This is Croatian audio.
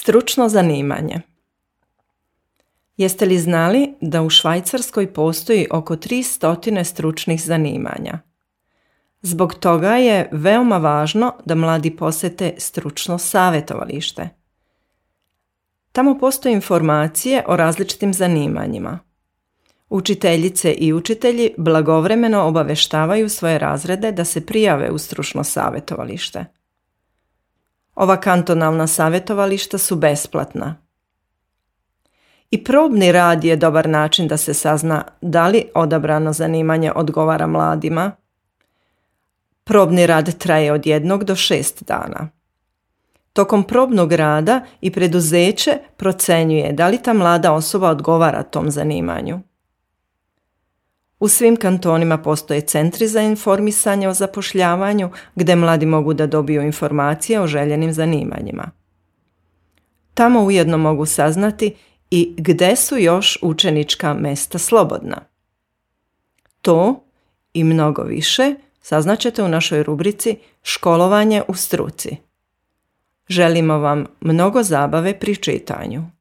Stručno zanimanje. Jeste li znali da u Švajcarskoj postoji oko 300 stručnih zanimanja? Zbog toga je veoma važno da mladi posete stručno savjetovalište. Tamo postoje informacije o različitim zanimanjima. Učiteljice i učitelji blagovremeno obaveštavaju svoje razrede da se prijave u stručno savjetovalište. Ova kantonalna savjetovališta su besplatna. I probni rad je dobar način da se sazna da li odabrano zanimanje odgovara mladima. Probni rad traje od 1 do 6 dana. Tokom probnog rada i preduzeće procenjuje da li ta mlada osoba odgovara tom zanimanju. U svim kantonima postoje centri za informisanje o zapošljavanju gdje mladi mogu da dobiju informacije o željenim zanimanjima. Tamo ujedno mogu saznati i gdje su još učenička mjesta slobodna. To i mnogo više saznaćete u našoj rubrici Školovanje u struci. Želimo vam mnogo zabave pri čitanju.